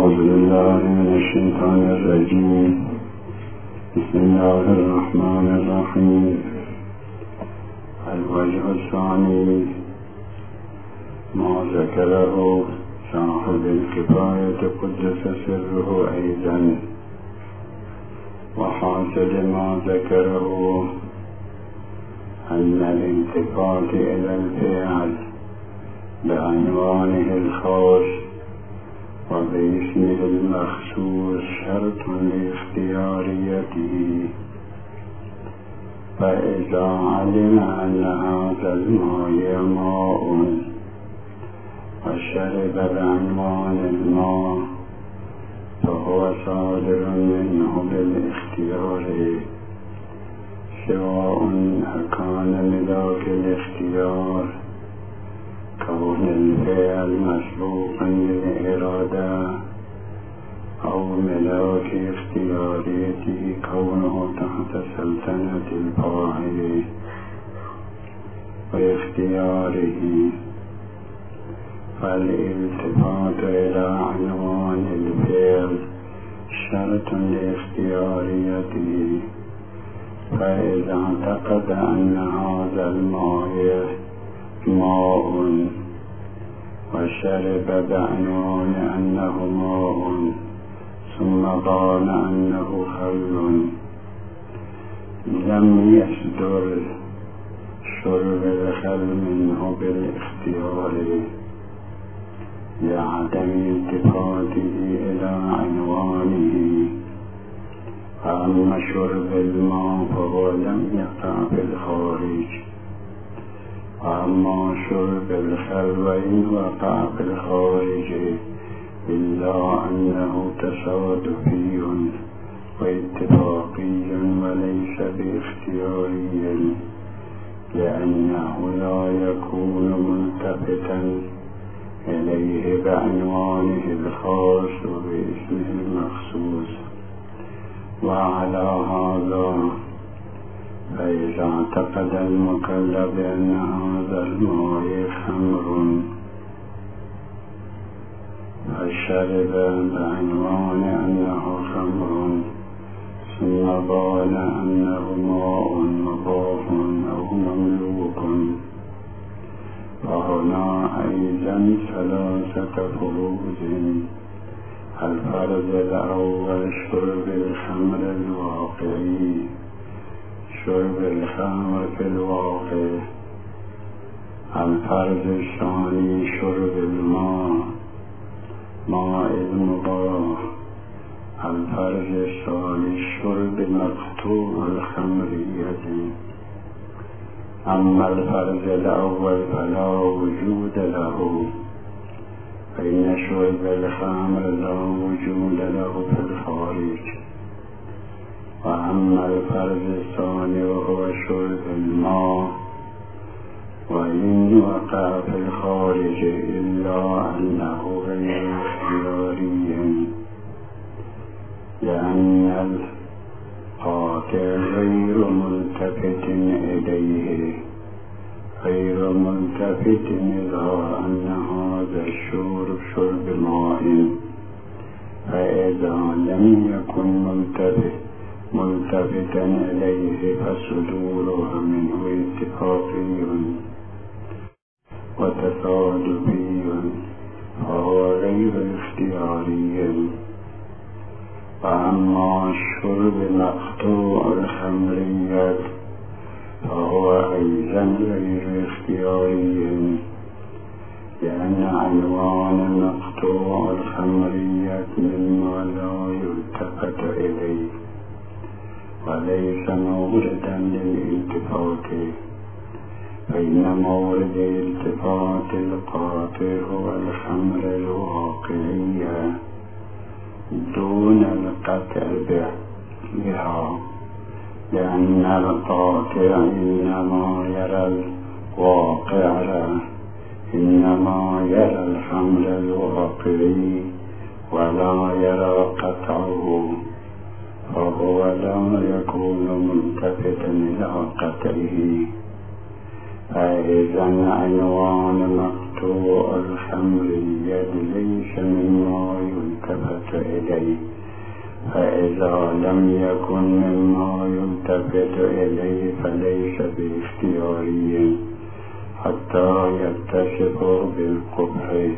أعوذ بالله من الشيطان الرجيم. بسم الله الرحمن الرحيم. الوجه الثاني ما ذكره صاحب الكفاية قدس سره أيضا، وحاصل ما ذكره أن الالتفات إلى الفعل بعنوانه الخاص وباسمه المخصوص شرط لاختياريته، فإذا علم أن هذا الماء ماء وشرب بعنوان الماء فهو صادر منه بالاختيار، سواء أكان لذاك الاختيار كون الفعل مسبوقا بالإرادة أو ملاك اختياريته كونه تحت سلطنة الفاعل واختياره. فالالتفات إلى عنوان الفعل شرط لاختياريته، فإذا اعتقد أن هذا الماء ماء وشرب بعنوان أنه ماء ثم بان أنه خل، لم يصدر شرب الخل منه بالاختيار لعدم التفاته إلى عنوانه. أما شرب الماء فهو لم يقع في الخارج، أما شرب الخل وإن وقع في الخارج إلا أنه تصادفي واتفاقي وليس باختياري، لأنه لا يكون ملتفتا إليه بعنوانه الخاص وباسمه المخصوص. وعلى هذا فإذا اعتقد المكلف أن هذا الماء خمر فشرب بعنوان أنه خمر ثم بان أنه ماء مباح أو مملوك، فهنا أيضا ثلاثة فروض. الفرض الأول شرب الخمر الواقعي، شرب الخمر في الواقع. الفرض الثاني شرب الماء ماء المباح. الفرض الثالث شرب مقطوع الخمرية. أما الفرض الأول فلا وجود له، فإن شرب الخمر لا وجود له في الخارج. وأما الفرض الثاني وهو شرب الماء وإن وقع في الخارج إلا أنه غير اختياري، لأن القاطع غير ملتفت إليه، غير ملتفت إلى أن هذا الشرب شرب ماء. فإذا لم يكن ملتفتا إليه فصدورها منه اتفاقي وتصادفي، فهو غير اختياري. وأما شرب مقطوع الخمرية فهو أيضا غير اختياري، لأن عنوان مقطوع الخمرية مما لا يلتفت إليه وليس موردا للالتفات، فإن مورد الالتفات القاطع هو الخمر الواقعية دون القطع بها، لأن القاطع إنما يرى الخمر الواقعي ولا يرى قطعه، فهو لا يكون ملتفتا إلى قطعه. فإذا عنوان مقطوع موضوع الخمرية ليس مما يلتفت إليه، فإذا لم يكن مما يلتفت إليه فليس باختياري حتى يتصف بالقبح.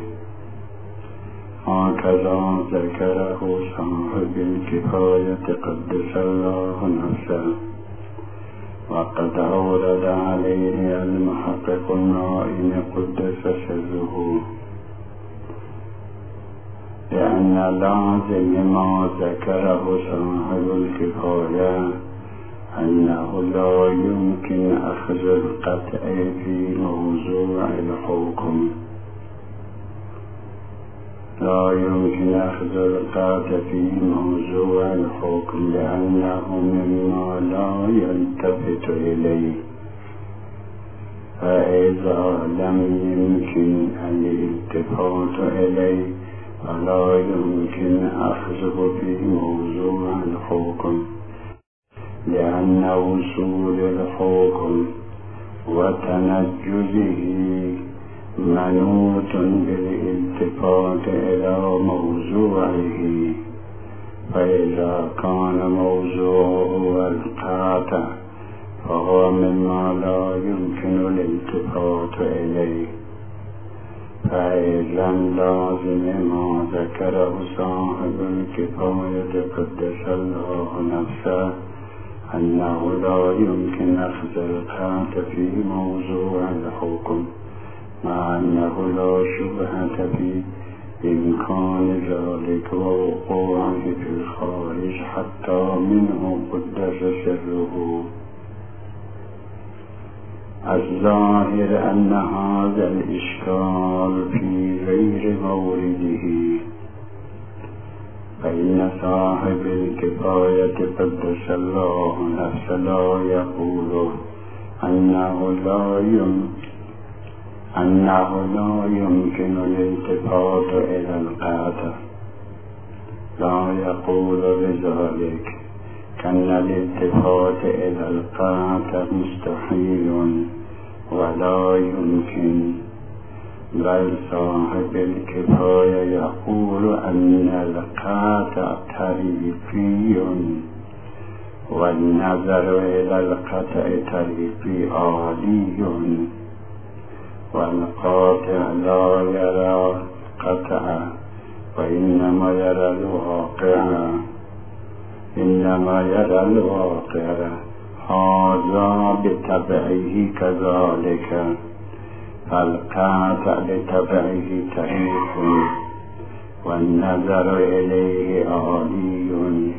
هكذا ذكره صاحب الكفاية قدس الله نفسه، وقد أورد عليه المحقق النائم قدس سره، لأن لازم ما ذكره صاحب الكفاية أنه لا يمكن أخذ القطع في موضوع الحكم، لا يمكن أخذ القطع في موضوع الحكم لأنه مما لا يلتفت إليه، فإذا لم يمكن الالتفات إليه فلا يمكن أخذه في موضوع الحكم، لأن وصول الحكم وتنجزه منوط بالالتفات إلى موضوعه، فإذا كان موضوعه القاطع فهو مما لا يمكن الالتفات إليه. فإذا لازم ما ذكره صاحب الكفاية قدس الله نفسه أنه لا يمكن أخذ القاطع في موضوع الحكم، مع أنه لا شبهة في إمكان ذلك ووقوعه في الخارج حتى منه قدس سره. الظاهر أن هذا الإشكال في غير مورده، فإن صاحب الكفاية قدس الله نفسه لا يقول أنه لا يمكن الالتفات إلى القاطع، لا يقول بذلك كأن الالتفات إلى القاطع مستحيل ولا يمكن، بل صاحب الكفاية يقول أن القاطع طريقي والنظر إلى القطع طريقي عالي، والقاطع لا يرى قطع وإنما يرى الواقع، هذا بطبعه كذلك، فالقاطع بطبعه طريق والنظر إليه عالي،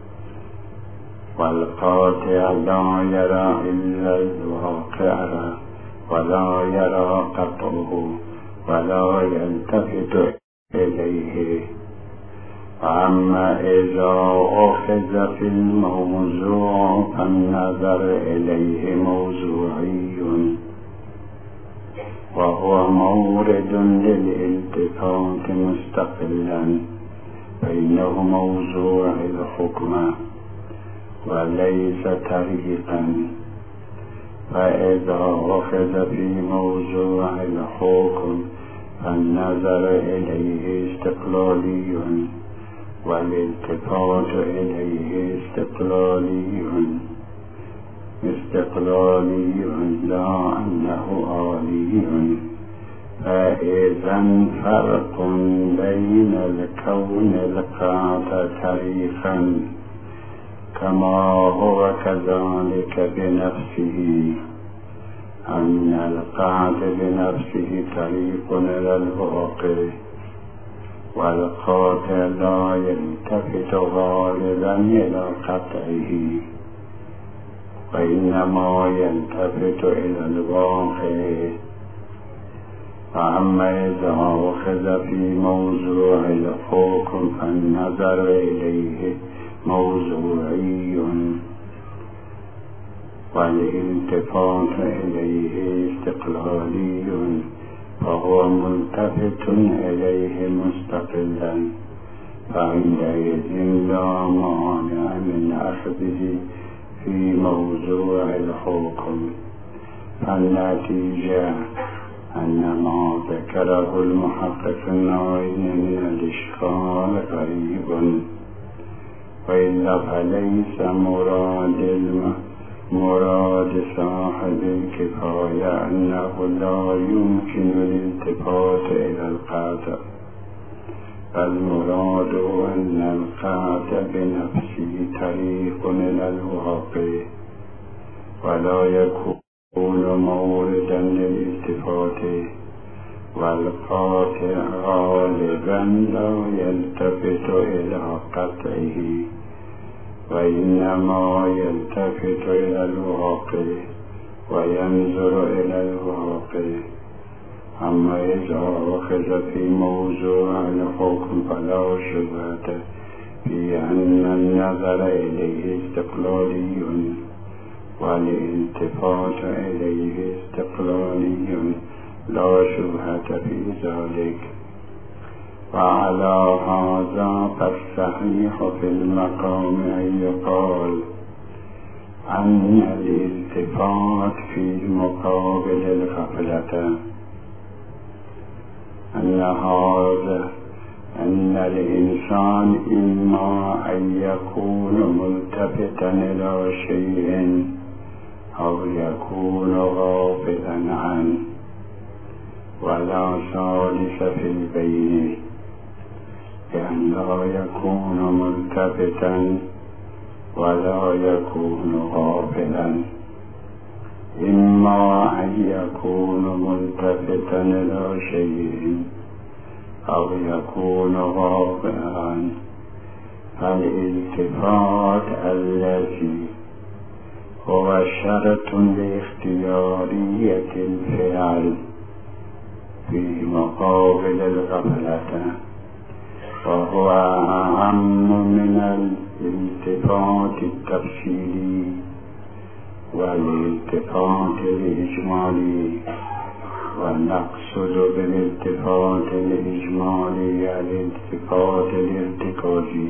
والقاطع لا يرى إلا الواقع ولا يرى قطعه ولا يلتفت إليه. أما إذا أخذ في الموضوع فالنظر إليه موضوعي وهو مورد للالتفات مستقلا، فإنه موضوع الحكم وليس طريقا. فإذا أخذ في موضوع الحكم فالنظر إليه استقلالي والالتفات إليه استقلالي لا أنه آلي. فإذا فرق بين الكون القاطع طريقا كما هو كذلك بنفسه، أن القاطع بنفسه طريق إلى الواقع، والقاطع لا يلتفت غالبا إلى قطعه وإنما يلتفت إلى الواقع. وأما إذا أخذ في موضوع الحكم فالنظر إليه موضوعي والالتفات إليه استقلالي، فهو ملتفت إليه مستقلا، فعندئذ لا مانع من أخذه في موضوع الحكم. فالنتيجة أن ما ذكره المحقق النووي من الإشكال قريب، وإلا فليس مراد صاحب الكفاية أنه لا يمكن الالتفات إلى القاطع، بل مراد أن القاطع بنفسه طريق إلى الواقع، ولا يكون موردا للالتفات، والقاطع غالبا لا يلتفت إلى قطعه، وإنما يلتفت إلى الواقع وينظر إلى الواقع. أما إذا أخذ في موضوع الحكم فلا شبهة في أن النظر إليه استقلالي والالتفات إليه استقلالي، لا شبهة في ذلك. وعلى هذا فالصحيح في المقام أن يقال أن الالتفات في مقابل الغفلة، أن الإنسان إما أن يكون ملتفتا إلى شيء أو يكون غافلا عنه، ولا ثالث في البين، بأن لا يكون ملتفتا ولا يكون غافلا. إما أن يكون ملتفتا إلى شيء أو يكون غافلا، فالالتفات الذي هو شرط لاختيارية الفعل في مقابل الغفلة، وهو أهم من الالتفات التفصيلي والالتفات الإجمالي. ونقصد بالالتفات الإجمالي الالتفات الارتكازي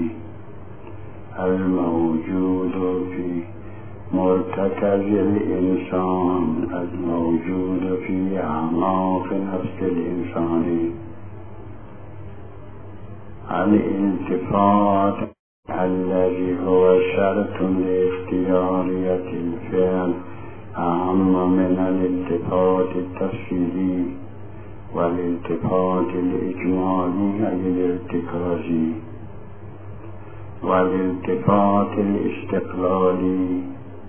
الموجود في مرتكز الإنسان، الموجود في أعماق نفس الإنسان. الالتفات الذي هو شرط لاختيارية الفعل أهم من الالتفات التفصيلي والالتفات الإجمالي أي الارتكازي، والالتفات الاستقلالي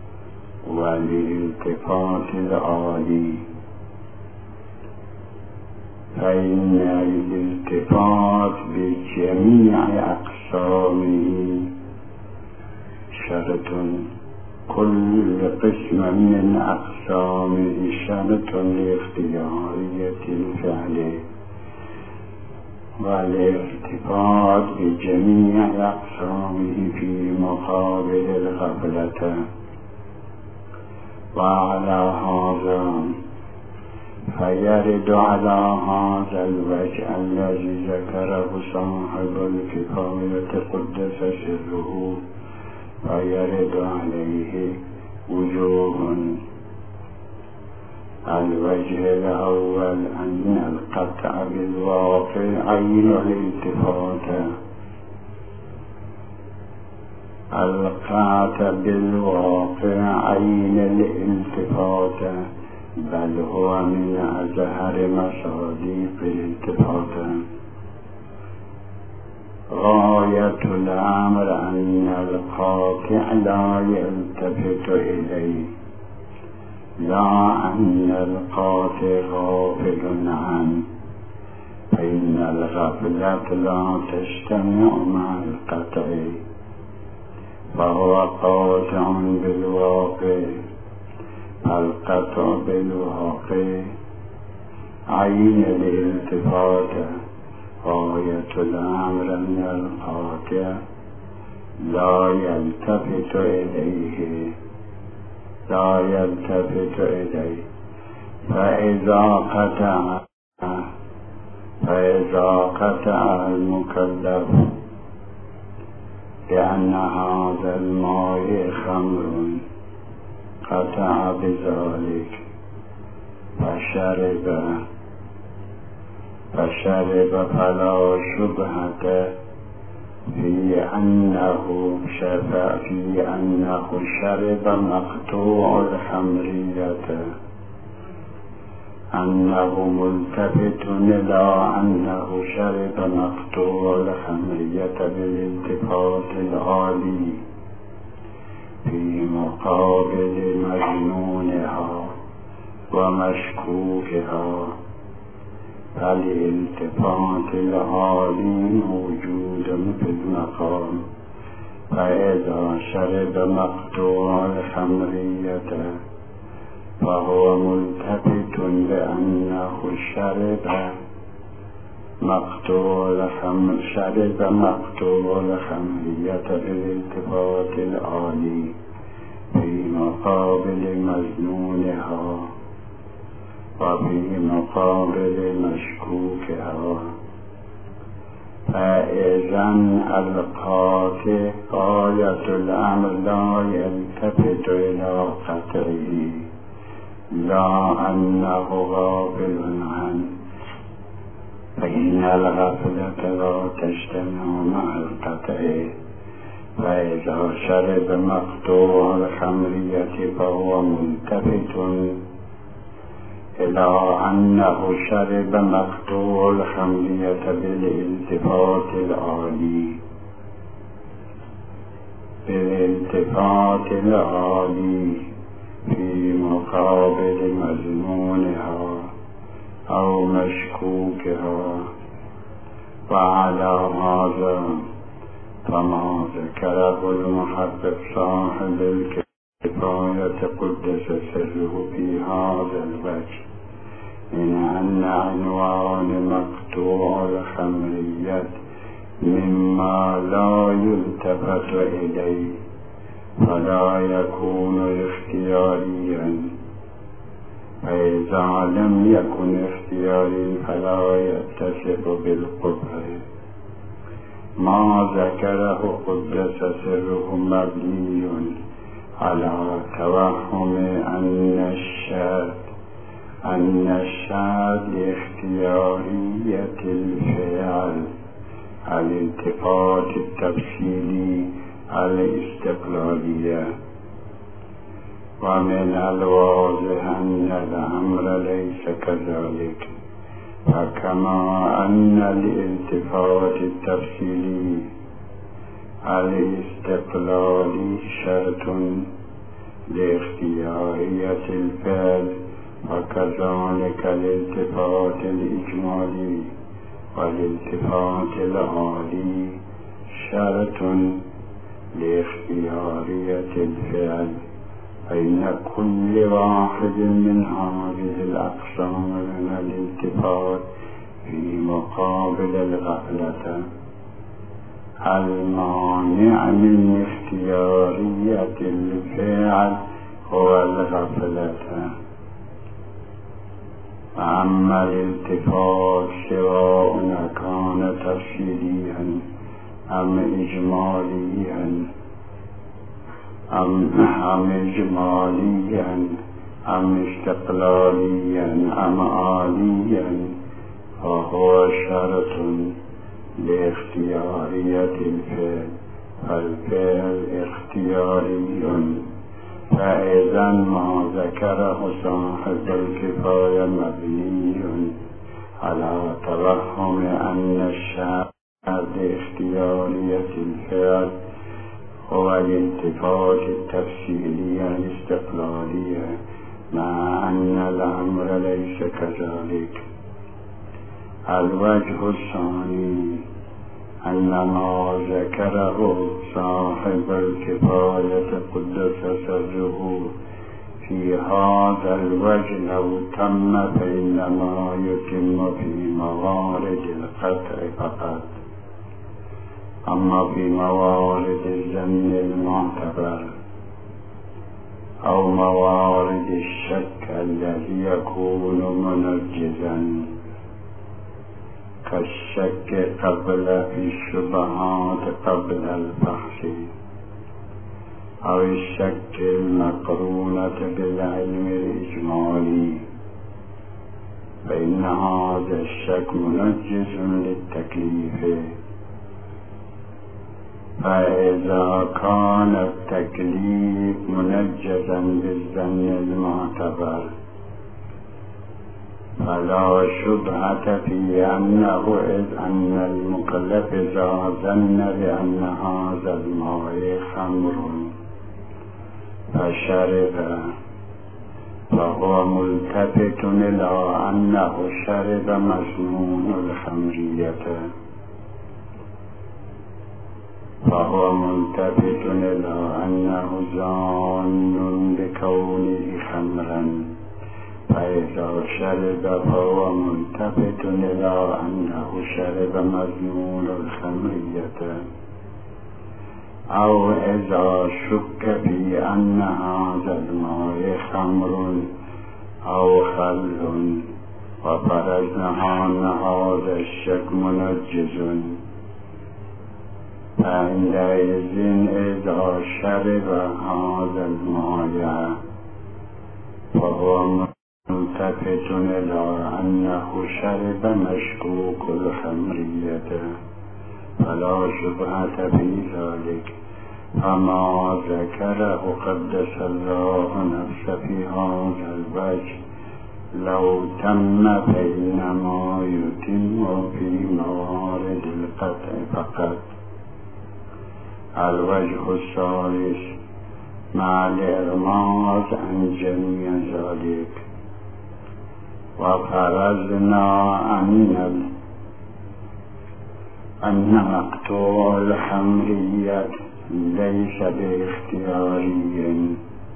والالتفات العالي. فإن الالتفات بجميع أقسامه شرط، كل قسم من أقسامه شرط لاختيارية الفعل، والالتفات بجميع أقسامه في مقابل الغفلة. وعلى هذا فيرد على هذا الوجه الذي ذكره صاحب الكفاية قدس سره، فيرد عليه وجوه. الوجه الأول أن القطع بالواقع عين الالتفات، القطع بالواقع عين الالتفات، بل هو من أزهر مصادق الالتفات. غاية الأمر أن القاطع لا يلتفت إليه، لا أن القاطع غافل عنه، فإن الغفلة لا تجتمع مع القطع، فهو قاطع بالواقع. القطع بالواقع عين الالتفات. غاية الأمر أن القاطع لا يلتفت إليه، لا يلتفت إليه. فإذا قطع المكلف بأن هذا الماء خمر، قطع بذلك فشرب فشرب فلا شبهة في أنه شرب مقطوع الخمرية، أنه ملتفت إلى أنه شرب مقطوع الخمرية بالالتفات العالي في مقابل مجنونها ومشكوكها، فالالتفات العالي موجود في المقام، فإذا شرب مقطوع الخمرية فهو ملتفت لأنه شرب مقطوع الخمرية بالالتفات العالي في مقابل مجنونها وفي مقابل مشكوكها. فإذا القاطع غاية الأمر لا يلتفت إلى قطعه، لا أنه غافل عنه، فإن الغفلة لا تجتمع مع القطع. فإذا شرب مقطوع الخمرية فهو ملتفت إلى أنه شرب مقطوع الخمرية بالالتفات العالي في مقابل مجنونها أو مشكوكها. وعلى هذا فما ذكره المحقق صاحب الكفاية قدس سره في هذا الوجه من أن عنوان مقطوع الخمرية مما لا يلتفت إليه فلا يكون اختياريا، فإذا لم يكن اختياري فلا يتصف بالقبح. ما ذكره قدس سره مبني على توهم أن الشاذ لاختيارية الفعل الالتفات التفصيلي الاستقلالية. ومن الواضح أن الأمر ليس كذلك، فكما أن الالتفات التفصيلي الاستقلالي شرط لاختيارية الفعل، وكذلك الالتفات الإجمالي والالتفات العالي شرط لاختيارية الفعل، فإن كل واحد من هذه الأقسام من الالتفات في مقابل الغفلة المانع من اختيارية الفعل هو الغفلة. أما الالتفات سواء كان تفصيليا أم إجماليا أم استقلاليا أم عاليا فهو شرط لاختيارية الفعل، فالفعل اختياري. فإذا ما ذكره صاحب الكفاية مبني على توهم أن الشرط لاختيارية الفعل هو الالتفات التفصيلي الاستقلالي، مع أن الأمر ليس كذلك. الوجه الثاني أن ما ذكره صاحب الكفاية قدس سره في هذا الوجه لو تم فإنما يتم في موارد القطع فقط، أما في موارد الظن المعتبر أو موارد الشك الذي يكون منجزا كالشك قبل في الشبهات قبل الفحص، أو الشك المقرونة بالعلم الإجمالي، فإن هذا الشك منجز للتكليف. فإذا كان التكليف منجزا بالظن المعتبر فلا شبهة في أنه إذ أن المكلف إذا ظن بأن هذا الماء خمر فشرب فهو ملتفت إلى أنه شرب مضمون الخمرية، فهو ملتفت إلى أنه ظان بكونه خمرا، فإذا شرب فهو ملتفت إلى أنه شرب مضمون الخمرية. أو إذا شك في أن هذا الماء خمر أو خل وفرضنا أن هذا الشك منجز، فعندئذ إذا شرب هذا الماء فهو ملتفت إلى أنه شرب مشكوك الخمرية، فلا شبهة في ذلك. فما ذكره قدس الله نفسه في هذا الوجه لو تم فإنما يتم في موارد القطع فقط. الوجه الثالث مع الإرماز عن جميع ذلك، وفرضنا أن مقطوع الخمرية ليس باختياري،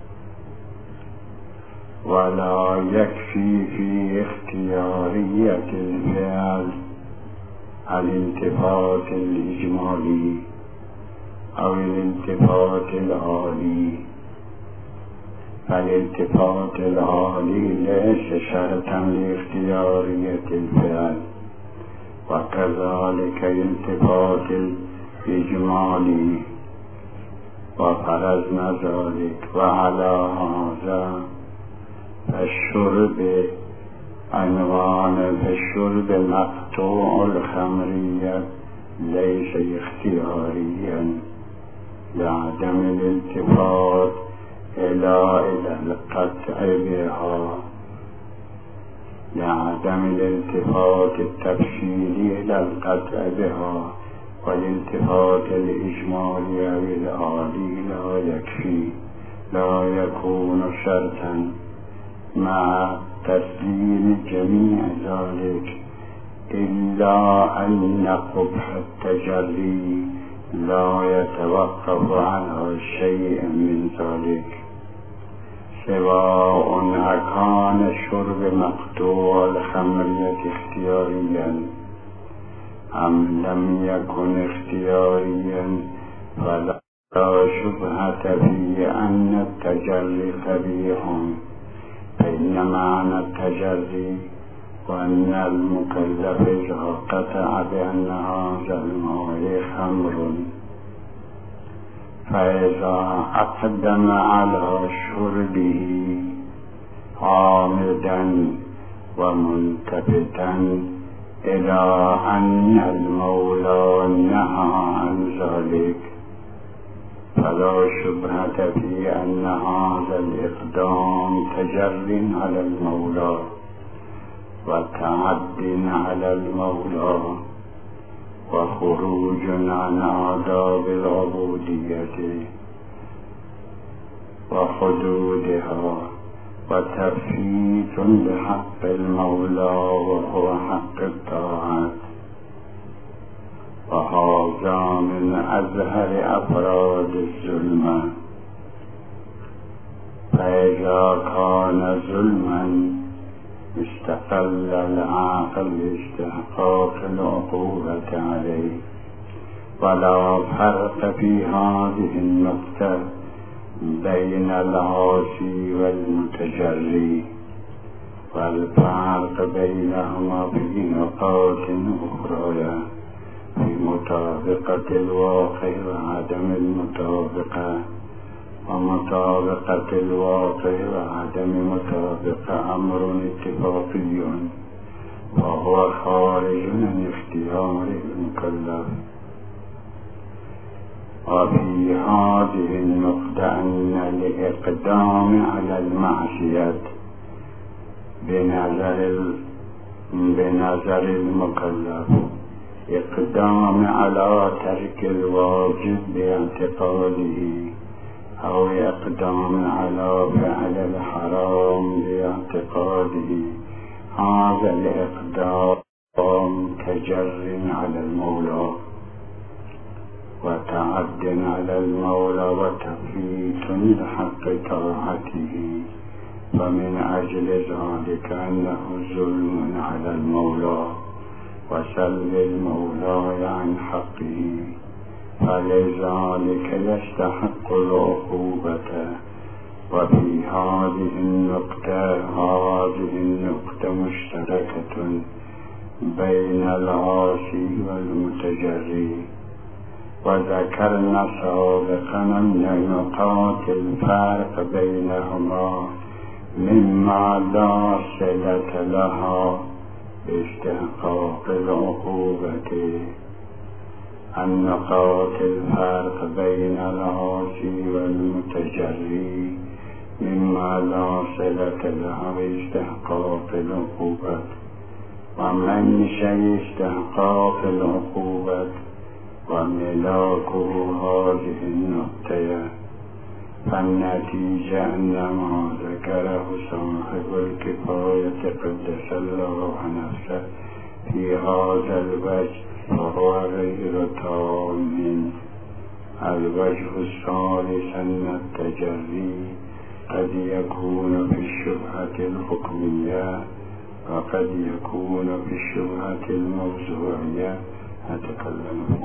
ولا يكفي في اختيارية الفعل الالتفات الإجمالي أو الالتفات العالي، فالالتفات العالي ليس شرطا لاختيارية الفعل، وكذلك الالتفات الإجمالي، وفرضنا ذلك. وعلى هذا فالشرب عنوان فالشرب مقطوع الخمرية ليس اختياريا لعدم الالتفات إلى القطع بها، لعدم الالتفات التفصيلي إلى القطع بها، والالتفات الإجمالي أو العالي لا يكفي، لا يكون شرطا مع تسليم جميع ذلك، إلا أن قبح التجري لا يتوقف على شيء من ذلك، سواء أكان شرب مقطوع الخمرية اختياريا أم لم يكن اختياريا، فلا شبهة في أن التجري قبيح. فإن معنى التجري وأن المكلف إذا قطع بأن هذا الماء خمر فإذا أقدم على شربه عامدا وملتفتا إلى أن المولى نهى عن ذلك، فلا شبهة في أن هذا الإقدام تجر على المولى وتعد على المولى وخروج عن آداب العبودية وحدودها وتفييت لحق المولى وهو حق الطاعة، وهذا من أزهر أفراد الظلم. فإذا كان ظلما استقل العاقل باستحقاق العقوبة عليه، ولا فرق في هذه النقطة بين العاصي والمتجري، والفرق بينهما في نقاط أخرى في مطابقة الواقع وعدم المطابقة، ومطابقة الواقع وعدم مطابقة أمر اتفاقي وهو خارج عن اختيار المكلف. وفي هذه النقطة أن الإقدام على المعصية بنظر المكلف إقدام على ترك الواجب باعتقاده، أو إقدام على فعل الحرام باعتقاده. هذا الإقدام تجر على المولى وتعد على المولى وتفريط لحق طاعته، ومن أجل ذلك أنه ظلم على المولى وسلب المولى عن حقه، فلذلك يستحق العقوبة. وفي هذه النقطة مشتركة بين العاصي والمتجري. وذكرنا سابقا أن نقاط الفرق بينهما مما لا صلة لها باستحقاق العقوبة. النقاط الفرق بين العاصي والمتجري مما لا صلة لها باستحقاق العقوبة. ومن شيء استحقاق العقوبة وملاكه هذه النقطة، فالنتيجة أن ما ذكره صاحب الكفاية قدس الله نفسه في هذا الوجه فهو غير تام. الوجه الثالث أن التجري قد يكون في الشبهة الحكمية وقد يكون في الشبهة الموضوعية. أتكلم